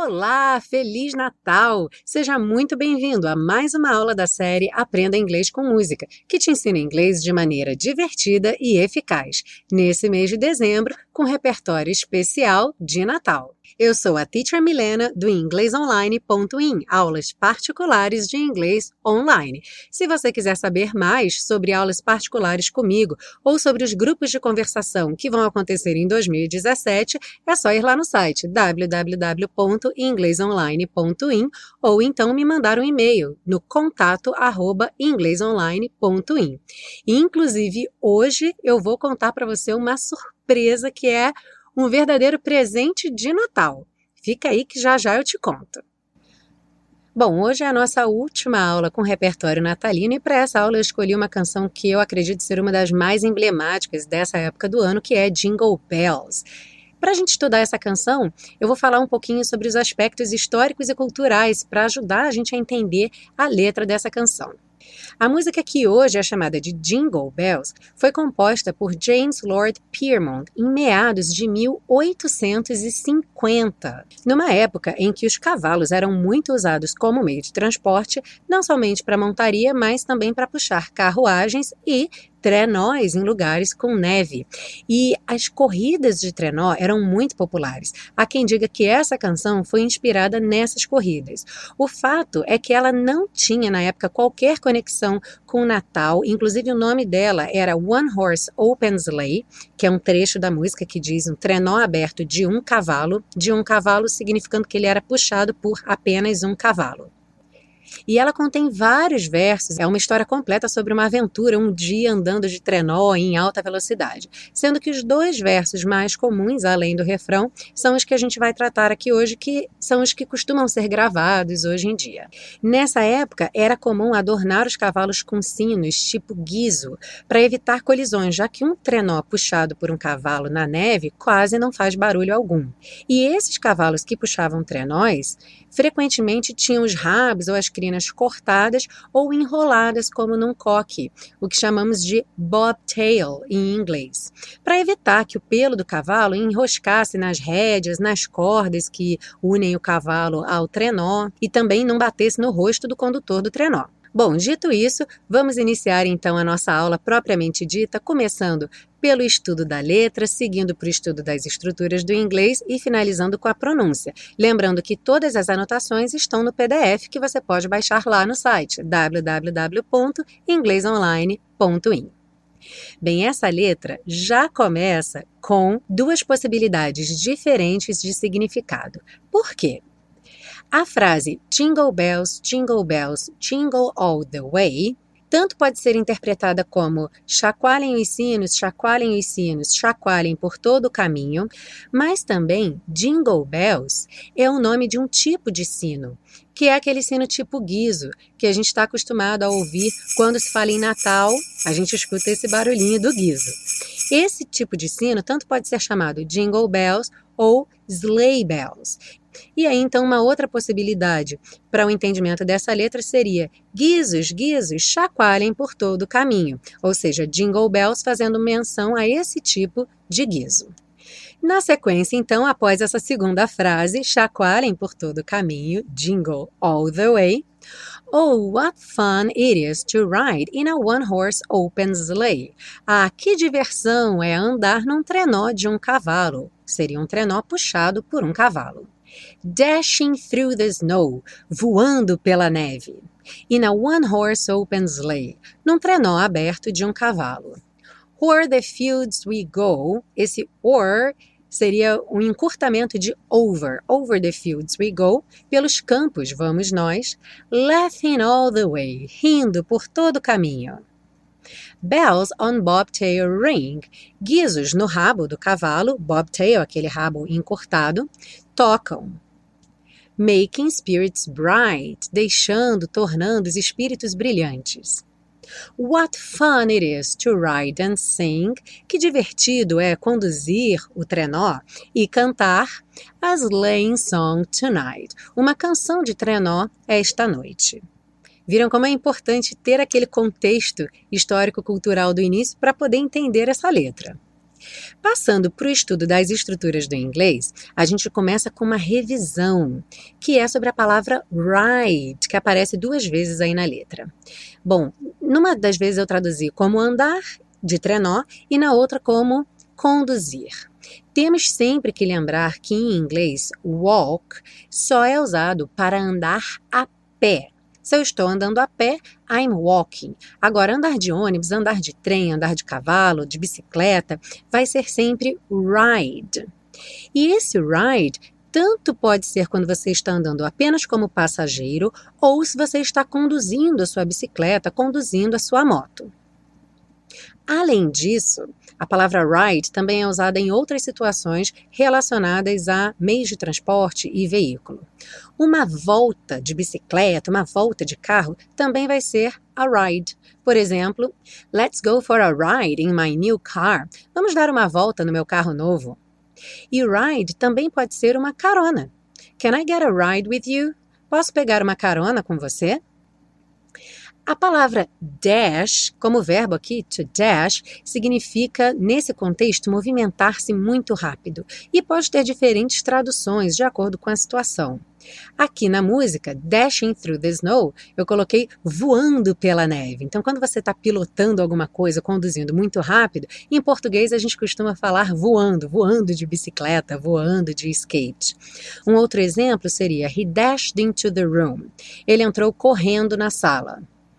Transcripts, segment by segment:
Olá, Feliz Natal! Seja muito bem-vindo a mais uma aula da série Aprenda Inglês com Música, que te ensina inglês de maneira divertida e eficaz, nesse mês de dezembro, com repertório especial de Natal. Eu sou a Teacher Milena, do inglesonline.in, aulas particulares de inglês online. Se você quiser saber mais sobre aulas particulares comigo ou sobre os grupos de conversação que vão acontecer em 2017, é só ir lá no site www.inglesonline.in ou então me mandar um e-mail no contato@inglesonline.in. Inclusive, hoje eu vou contar para você uma surpresa que é um verdadeiro presente de Natal. Fica aí que já já eu te conto. Bom, hoje é a nossa última aula com repertório natalino e para essa aula eu escolhi uma canção que eu acredito ser uma das mais emblemáticas dessa época do ano, que é Jingle Bells. Para a gente estudar essa canção, eu vou falar um pouquinho sobre os aspectos históricos e culturais para ajudar a gente a entender a letra dessa canção. A música que hoje é chamada de Jingle Bells foi composta por James Lord Pierpont em meados de 1850, numa época em que os cavalos eram muito usados como meio de transporte, não somente para montaria, mas também para puxar carruagens e trenós em lugares com neve. E as corridas de trenó eram muito populares. Há quem diga que essa canção foi inspirada nessas corridas. O fato é que ela não tinha, na época, qualquer conexão com o Natal. Inclusive, o nome dela era One Horse Open Sleigh, que é um trecho da música que diz um trenó aberto de um cavalo significando que ele era puxado por apenas um cavalo. E ela contém vários versos, é uma história completa sobre uma aventura, um dia andando de trenó em alta velocidade, sendo que os dois versos mais comuns, além do refrão, são os que a gente vai tratar aqui hoje, que são os que costumam ser gravados hoje em dia. Nessa época, era comum adornar os cavalos com sinos tipo guizo, para evitar colisões, já que um trenó puxado por um cavalo na neve quase não faz barulho algum. E esses cavalos que puxavam trenós, frequentemente tinham os rabos ou as crinas cortadas ou enroladas como num coque, o que chamamos de bobtail em inglês, para evitar que o pelo do cavalo enroscasse nas rédeas, nas cordas que unem o cavalo ao trenó e também não batesse no rosto do condutor do trenó. Bom, dito isso, vamos iniciar então a nossa aula propriamente dita, começando pelo estudo da letra, seguindo para o estudo das estruturas do inglês e finalizando com a pronúncia. Lembrando que todas as anotações estão no PDF que você pode baixar lá no site www.inglesonline.in. Bem, essa letra já começa com duas possibilidades diferentes de significado. Por quê? A frase Jingle Bells, Jingle Bells, Jingle All the Way tanto pode ser interpretada como chacoalhem os sinos, chacoalhem os sinos, chacoalhem por todo o caminho, mas também Jingle Bells é o nome de um tipo de sino, que é aquele sino tipo guizo, que a gente está acostumado a ouvir quando se fala em Natal, a gente escuta esse barulhinho do guizo. Esse tipo de sino tanto pode ser chamado Jingle Bells ou Sleigh Bells. E aí, então, uma outra possibilidade para o entendimento dessa letra seria guizos, guizos, chacoalhem por todo o caminho, ou seja, Jingle Bells fazendo menção a esse tipo de guizo. Na sequência, então, após essa segunda frase, chacoalhem por todo o caminho, Jingle all the way. Oh, what fun it is to ride in a one-horse open sleigh. Ah, que diversão é andar num trenó de um cavalo. Seria um trenó puxado por um cavalo. Dashing through the snow, voando pela neve. In a one-horse open sleigh, num trenó aberto de um cavalo. O'er the fields we go, esse o'er seria um encurtamento de over the fields we go, pelos campos vamos nós, laughing all the way, rindo por todo o caminho. Bells on bobtail ring, guizos no rabo do cavalo, bobtail, aquele rabo encurtado, tocam. Making spirits bright, tornando os espíritos brilhantes. What fun it is to ride and sing, que divertido é conduzir o trenó e cantar a sleighing song tonight, uma canção de trenó esta noite. Viram como é importante ter aquele contexto histórico-cultural do início para poder entender essa letra. Passando para o estudo das estruturas do inglês, a gente começa com uma revisão, que é sobre a palavra ride, que aparece 2 vezes aí na letra. Bom, numa das vezes eu traduzi como andar, de trenó, e na outra como conduzir. Temos sempre que lembrar que em inglês, walk só é usado para andar a pé. Se eu estou andando a pé, I'm walking. Agora, andar de ônibus, andar de trem, andar de cavalo, de bicicleta, vai ser sempre ride. E esse ride tanto pode ser quando você está andando apenas como passageiro ou se você está conduzindo a sua bicicleta, conduzindo a sua moto. Além disso, a palavra ride também é usada em outras situações relacionadas a meios de transporte e veículo. Uma volta de bicicleta, uma volta de carro, também vai ser a ride. Por exemplo, let's go for a ride in my new car. Vamos dar uma volta no meu carro novo. E ride também pode ser uma carona. Can I get a ride with you? Posso pegar uma carona com você? A palavra dash, como verbo aqui, to dash, significa, nesse contexto, movimentar-se muito rápido e pode ter diferentes traduções de acordo com a situação. Aqui na música, Dashing Through the Snow, eu coloquei voando pela neve. Então, quando você está pilotando alguma coisa, conduzindo muito rápido, em português a gente costuma falar voando, voando de bicicleta, voando de skate. Um outro exemplo seria He dashed into the room. Ele entrou correndo na sala.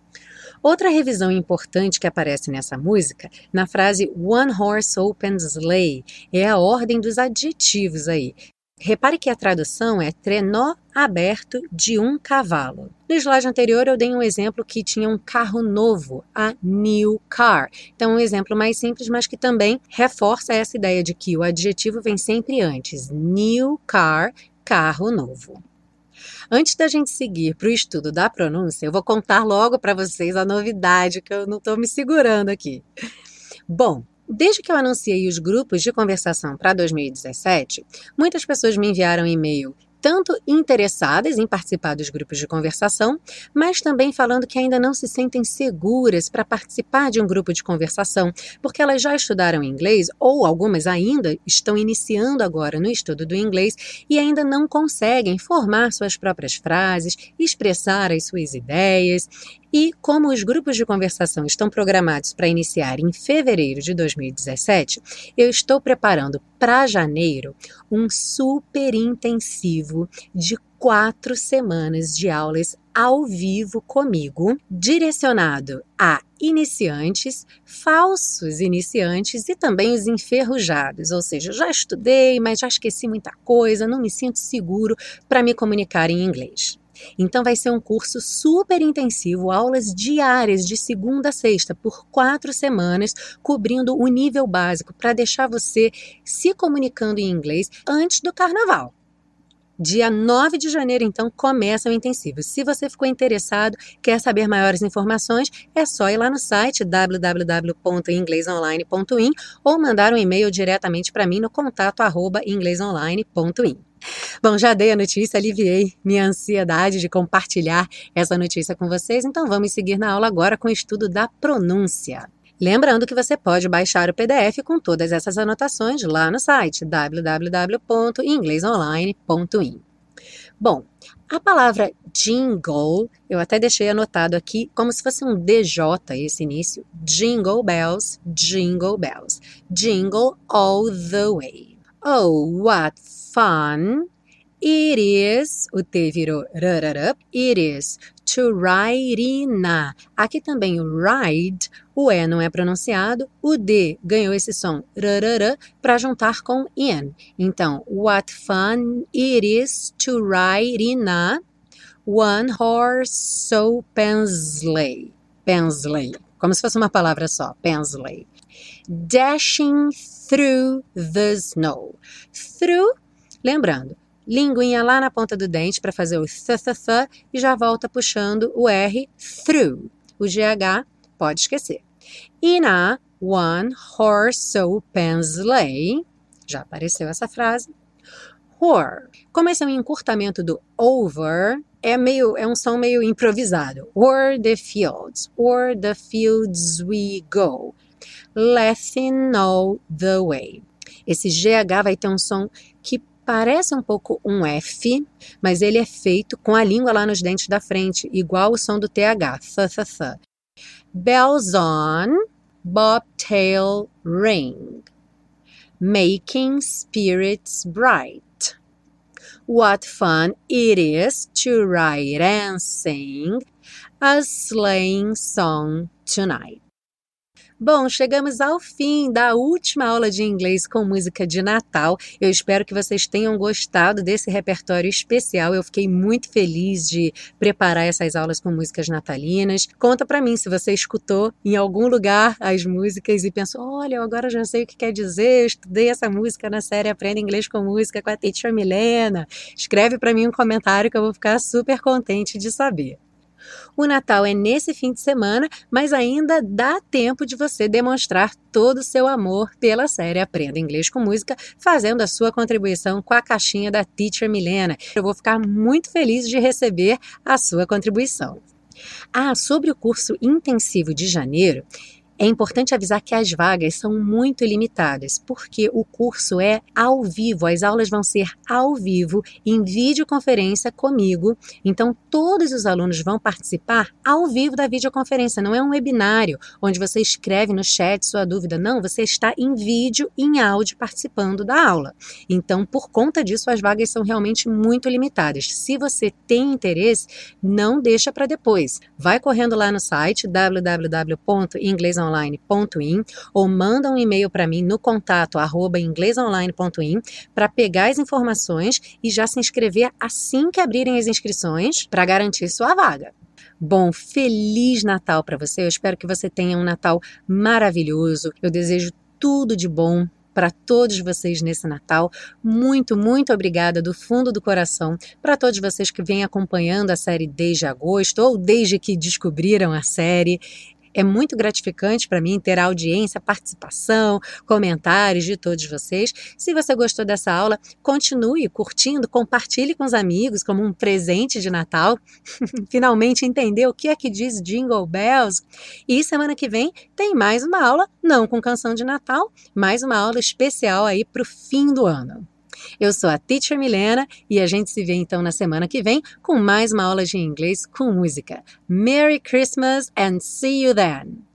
Outra revisão importante que aparece nessa música, na frase One Horse Open Sleigh, é a ordem dos adjetivos aí. Repare que a tradução é trenó aberto de um cavalo. No slide anterior eu dei um exemplo que tinha um carro novo, a new car. Então um exemplo mais simples, mas que também reforça essa ideia de que o adjetivo vem sempre antes. New car, carro novo. Antes da gente seguir para o estudo da pronúncia, eu vou contar logo para vocês a novidade, que eu não estou me segurando aqui. Bom, desde que eu anunciei os grupos de conversação para 2017, muitas pessoas me enviaram e-mail tanto interessadas em participar dos grupos de conversação, mas também falando que ainda não se sentem seguras para participar de um grupo de conversação, porque elas já estudaram inglês ou algumas ainda estão iniciando agora no estudo do inglês e ainda não conseguem formar suas próprias frases, expressar as suas ideias. E como os grupos de conversação estão programados para iniciar em fevereiro de 2017, eu estou preparando para janeiro um super intensivo de 4 semanas de aulas ao vivo comigo, direcionado a iniciantes, falsos iniciantes e também os enferrujados, ou seja, já estudei, mas já esqueci muita coisa, não me sinto seguro para me comunicar em inglês. Então vai ser um curso super intensivo, aulas diárias de segunda a sexta, por 4 semanas, cobrindo o nível básico para deixar você se comunicando em inglês antes do carnaval. Dia 9 de janeiro, então, começa o intensivo. Se você ficou interessado, quer saber maiores informações, é só ir lá no site www.inglesonline.in ou mandar um e-mail diretamente para mim no contato@inglesonline.in. Bom, já dei a notícia, aliviei minha ansiedade de compartilhar essa notícia com vocês, então vamos seguir na aula agora com o estudo da pronúncia. Lembrando que você pode baixar o PDF com todas essas anotações lá no site www.inglesonline.in. Bom, a palavra jingle, eu até deixei anotado aqui como se fosse um DJ esse início. Jingle bells, jingle bells. Jingle all the way. Oh, what fun it is, o T virou rararup, it is to ride in a. Aqui também o ride, o E não é pronunciado, o D ganhou esse som rarará para juntar com in. Então, what fun it is to ride in a one horse open sleigh. Pensley, como se fosse uma palavra só, Pensley. Dashing through the snow. Through, lembrando, linguinha lá na ponta do dente para fazer o th e já volta puxando o R, through. O GH pode esquecer. In a one horse open sleigh, já apareceu essa frase. O'er. Como esse é um encurtamento do over, é um som meio improvisado. O'er the fields we go. Laughing All the Way. Esse GH vai ter um som que parece um pouco um F, mas ele é feito com a língua lá nos dentes da frente, igual o som do TH. Th. Bells on, bobtail ring, making spirits bright. What fun it is to write and sing a sleighing song tonight. Bom, chegamos ao fim da última aula de inglês com música de Natal. Eu espero que vocês tenham gostado desse repertório especial. Eu fiquei muito feliz de preparar essas aulas com músicas natalinas. Conta pra mim se você escutou em algum lugar as músicas e pensou, olha, eu agora já sei o que quer dizer, eu estudei essa música na série Aprenda Inglês com Música com a Teacher Milena. Escreve pra mim um comentário que eu vou ficar super contente de saber. O Natal é nesse fim de semana, mas ainda dá tempo de você demonstrar todo o seu amor pela série Aprenda Inglês com Música, fazendo a sua contribuição com a caixinha da Teacher Milena. Eu vou ficar muito feliz de receber a sua contribuição. Sobre o curso intensivo de janeiro, é importante avisar que as vagas são muito limitadas, porque o curso é ao vivo, as aulas vão ser ao vivo, em videoconferência comigo, então todos os alunos vão participar ao vivo da videoconferência, não é um webinário, onde você escreve no chat sua dúvida, não, você está em vídeo e em áudio participando da aula. Então, por conta disso, as vagas são realmente muito limitadas. Se você tem interesse, não deixa para depois. Vai correndo lá no site www.inglesonline.in ou manda um e-mail para mim no contato @inglesonline.in para pegar as informações e já se inscrever assim que abrirem as inscrições para garantir sua vaga. Bom, Feliz Natal para você. Eu espero que você tenha um Natal maravilhoso. Eu desejo tudo de bom para todos vocês nesse Natal. Muito, muito obrigada do fundo do coração para todos vocês que vêm acompanhando a série desde agosto ou desde que descobriram a série. É muito gratificante para mim ter a audiência, participação, comentários de todos vocês. Se você gostou dessa aula, continue curtindo, compartilhe com os amigos como um presente de Natal. Finalmente entendeu o que é que diz Jingle Bells. E semana que vem tem mais uma aula, não com canção de Natal, mais uma aula especial aí para o fim do ano. Eu sou a Teacher Milena e a gente se vê então na semana que vem com mais uma aula de inglês com música. Merry Christmas and see you then!